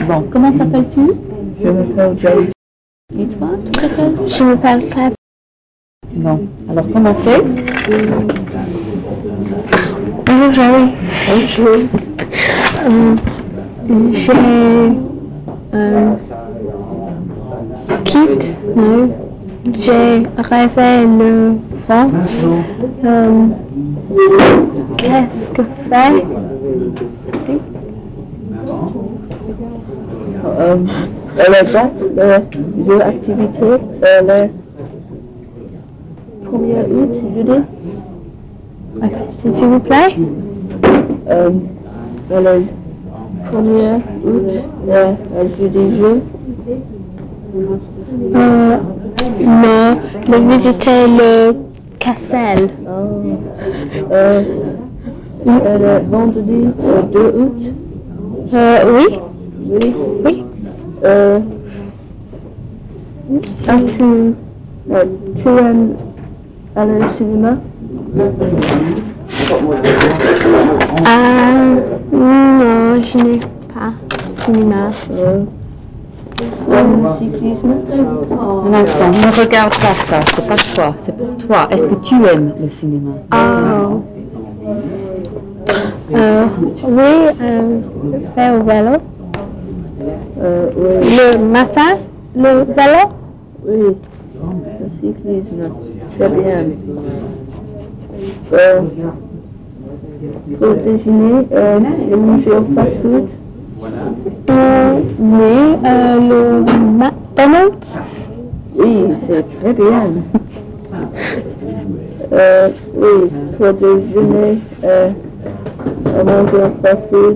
Bon, comment t'appelles-tu? Je m'appelle Jay. Et toi, tu t'appelles? Je m'appelle Claire. Bon, alors commencez. Bonjour Jerry. Bonjour. J'ai rêvé le vent. Qu'est-ce que fait? Le vent, deux activités. Le 1er août, jeudi. S'il vous plaît. Le 1er août, jeudi jeu. Le visiter le castle. Le vendredi 2 août. Oui. Oui. Oui. Tu aimes aller au cinéma? Non, je n'ai pas cinéma. Le cyclisme? Un instant, ne regarde pas ça, c'est pas toi, c'est pour toi. Est-ce que tu aimes le cinéma? Oui, faire au vélo. Oui. Le matin, le vélo. Oui, le cyclisme, très bien. Pour déjeuner, manger au fast-food. Oui, le McDonald's. Oui, c'est très bien. Oui, pour déjeuner, manger au fast-food.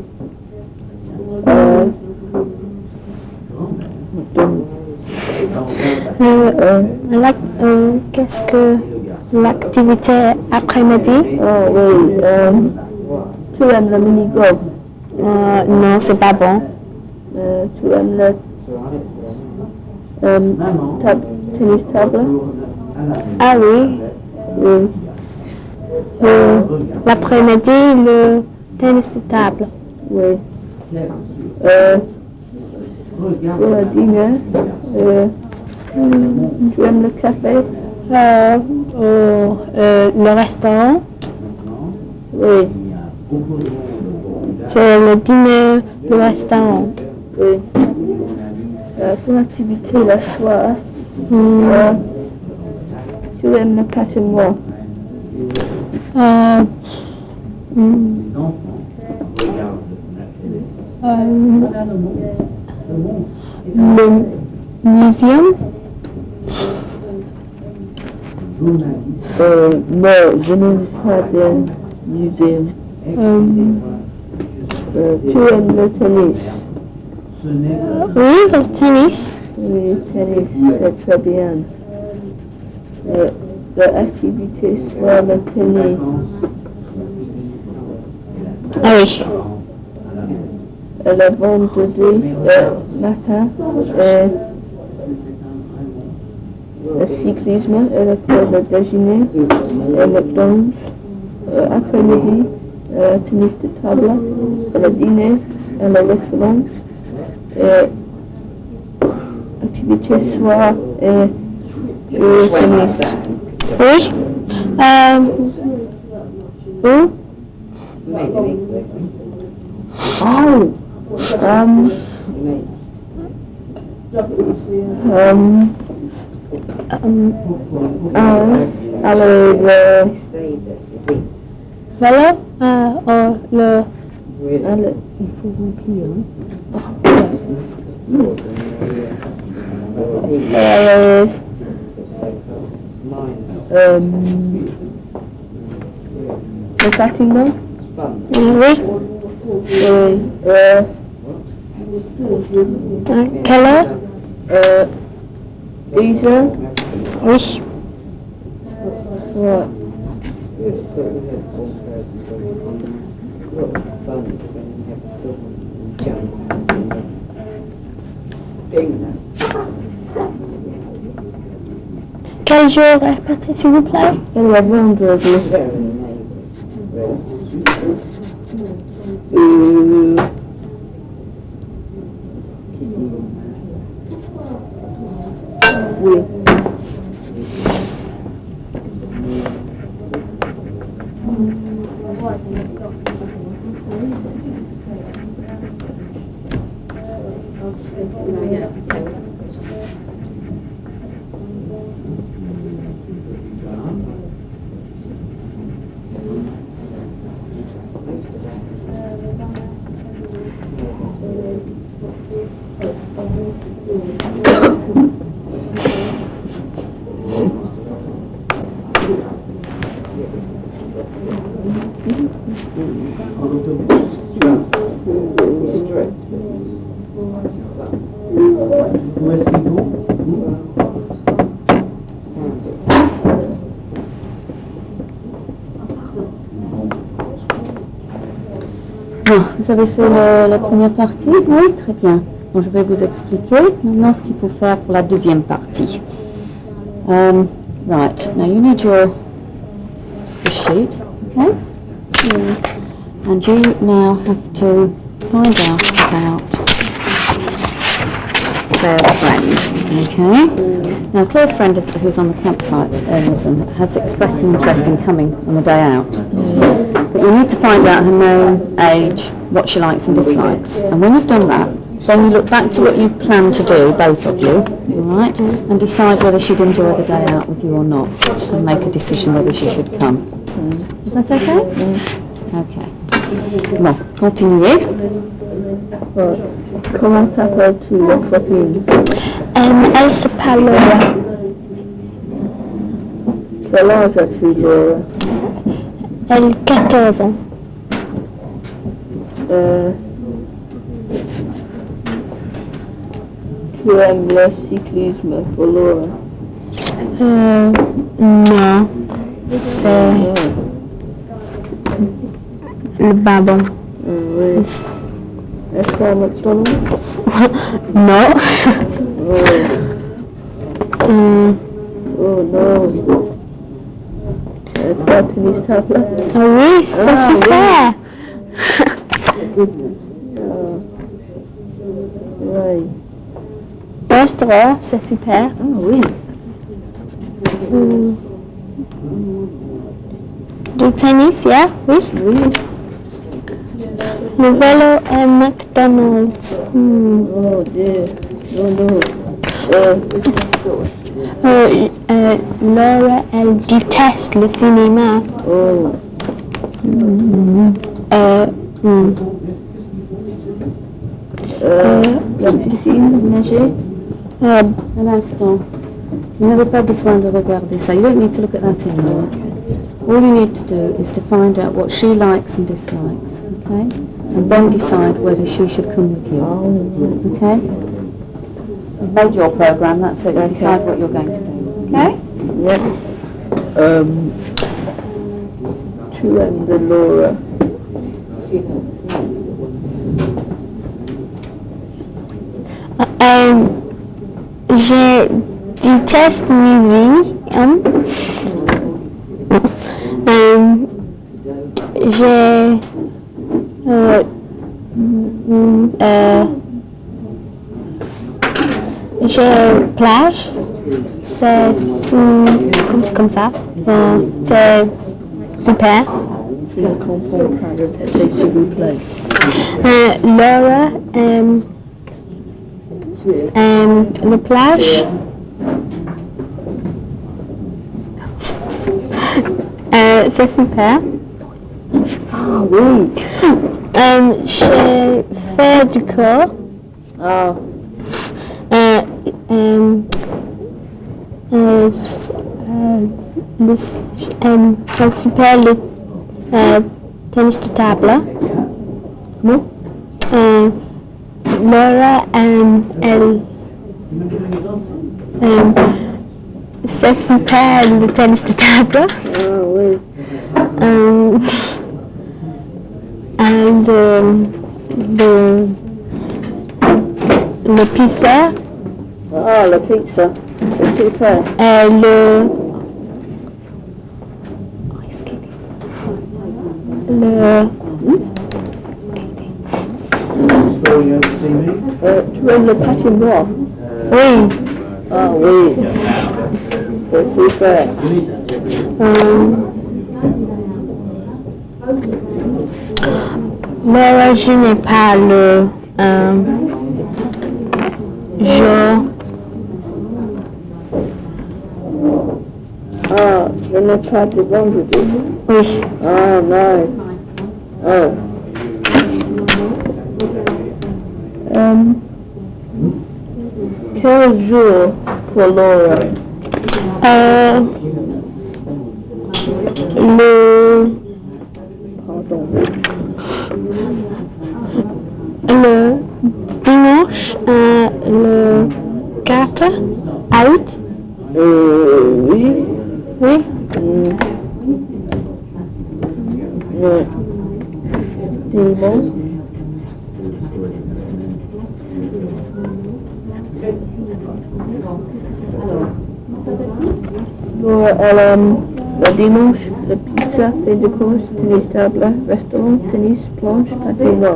Qu'est-ce que l'activité après-midi? Oui, tu aimes le mini-golf? Non, c'est pas bon. Tu aimes le tennis table? Ah oui. Oui. L'après-midi, le tennis de table. Oui. Pour le dîner, tu aimes le café? Le restaurant. Oui. C'est le dîner, le restaurant. Oui. Pour l'activité le soir, tu aimes le patinoire? Le museum. Non, je n'aime pas bien museum. Tu aimes le tennis? Oui, le tennis. Oui, le tennis, c'est très bien. L'activité soit le tennis. Ah oui. Le vendredi matin, le cyclisme pour le déjeuner, et McDonald's, après-midi, tennis de table, le dîner, le restaurant, et activité soir et le tennis. Oui. Où? Alors, Voilà. Le. Il faut remplir. le bâtiment? Oui. Quelle heure? 10 heures? Oui. Ouais. Quel jour répétez s'il vous plaît? Le vendredi. Oui. Bon, vous avez fait la première partie? Oui, très bien. Bon, je vais vous expliquer maintenant ce qu'il faut faire pour la deuxième partie. Right, now you need your sheet, okay? And you now have to find out about Claire's friend, okay? Now Claire's friend who's on the campsite with them has expressed an interest in coming on the day out. But you need to find out her name, age, what she likes and dislikes. And when you've done that, then you look back to what you planned to do, both of you, alright, and decide whether she'd enjoy the day out with you or not, and make a decision whether she should come. Is that okay? Okay. Bon, continuez. Comment t'appelles-tu, votre fille? Elle s'appelle Laura. Quel âge as-tu, Laura? Elle a 14 ans. Tu aimes le cyclisme pour Laura? Non. C'est le babon. Oui. Est-ce qu'elle me sonne? Non. Oh non. Est-ce qu'elle tennis table? Oui, c'est super. Oui. Restaurant, c'est super. Ah oui. Du tennis, yeah? Oui. Oui. Le vélo est McDonald's. Oh Dieu. Non. Laura, elle déteste le cinéma. Oh. La piscine, nager? Un instant. You n'avez pas besoin de regarder ça. You don't need to look at that anymore. All you need to do is to find out what she likes and dislikes, okay? And then decide whether she should come with you, okay? You've made your program, that's it. You decide what you're going to do, okay? Yep. Tu aimes de Laura? Je déteste musique. J'ai plage. C'est comme ça. C'est super. Je ne comprends pas, répétez s'il vous plaît. Laura, la plage. C'est super. Ah oui. J'ai fait du corps. Ah. C'est super le tennis de table. Non? Laura, elle c'est super le tennis de table. Ah oui. And le pizza. Ah, la pizza. C'est super. So you have to see me? Tu aimes le patinoire? Oui. Ah oui, c'est super. Laura, je n'ai pas le jour. Ah, je n'ai pas de vendredi. Oui. Ah, nice. Oh. Quel jour pour Laura? Le dimanche, le 4 août. Oui. Oui. Dimanche. Laura, le dimanche, la pizza, fait de course, tennis table, restaurant, tennis, planche, patinoire.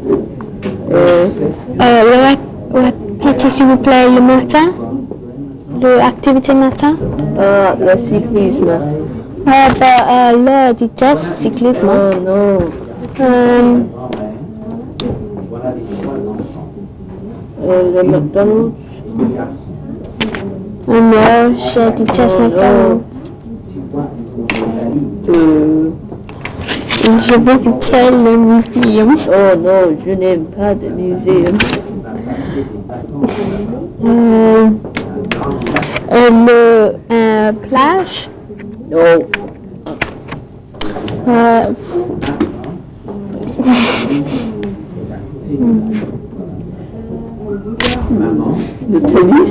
Répétez s'il vous plaît le matin, l'activité matin. Ah, le cyclisme. Le vitesse cyclisme. Oh non. Le McDonald's. Non, je déteste McDonald's. Je visiterai le muséum. Oh non, je n'aime pas de muséum. Le plage. Non. Le tennis.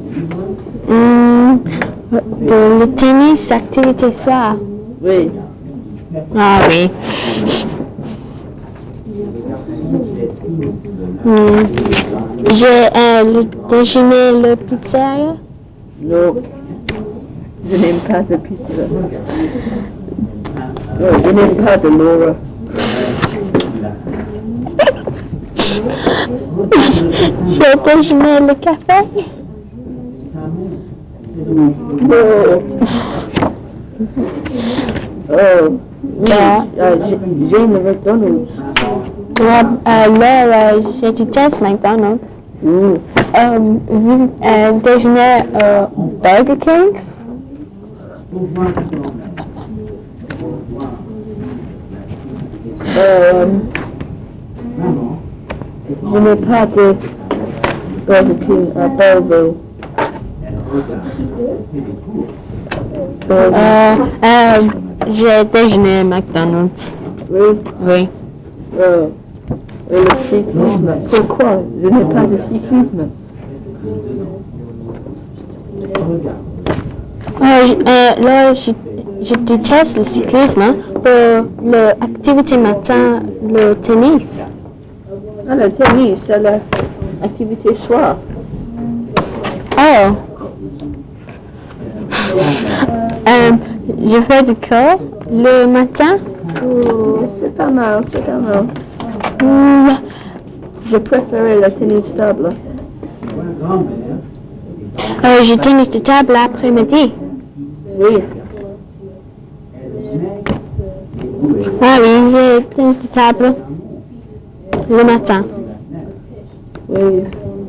Le tennis, activité soir. Oui. Ah oui. J'ai le déjeuner, le pizzeria. Non. Je n'aime pas de pizza. Non, je n'aime pas de Laura. J'ai déjeuner le café. Non. Oh. Oui, j'aime le McDonald's. Laura, je déteste McDonald's. Déjeuner Burger King. Je n'ai pas de Burger King à Belleville. J'ai déjeuné McDonald's. Oui. Oui. Et le cyclisme. Pourquoi? Je n'ai pas de cyclisme. Là, je déteste le cyclisme. L'activité matin, le tennis. Ah, le tennis, c'est l'activité soir. Oh. Je fais du corps le matin. Oh, c'est pas mal, c'est pas mal. Je préférais le tennis table. Je tennis de table l'après-midi. Oui. Ah oui, je tennis de table le matin. Oui.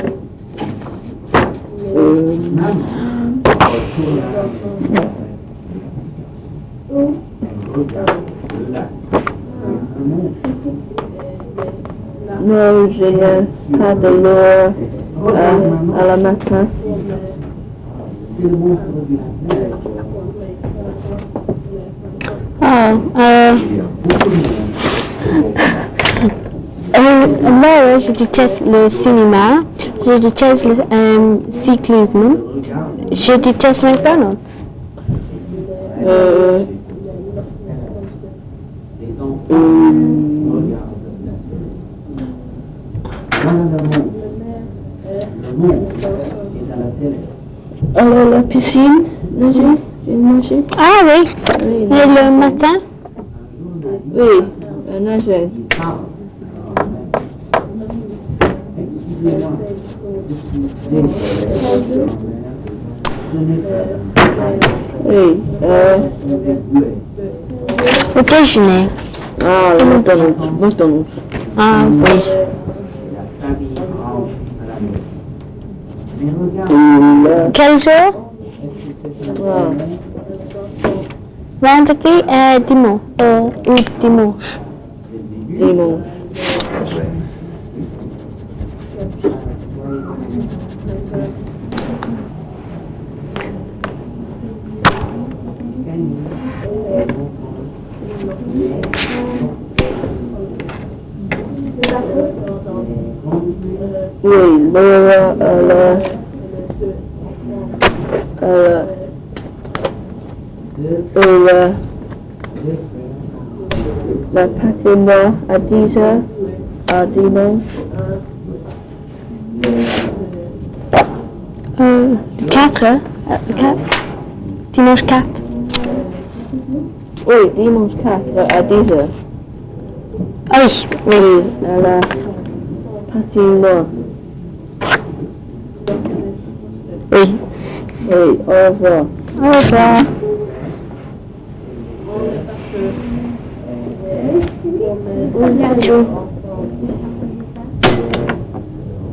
Non, j'ai pas de l'eau à la matin. Là, je déteste le cinéma, je déteste le cyclisme, je déteste McDonald's. Alors, la piscine, nager? Ah oui, Oui, et le matin? Oui, nager. Oui, Le déjeuner. ah, le McDonald's. Ah oui. Quel jour? Ah, Vendredi et dimanche. Ou dimanche. dimanche. Oui, la patinoire à 10 heures, à dimanche. Le 4. Le 4. Dimanche 4. Oui, dimanche 4 à 10 heures. Ah oui. Oui, à la patinoire. Oui. Oui, au revoir. Au revoir. Bonjour.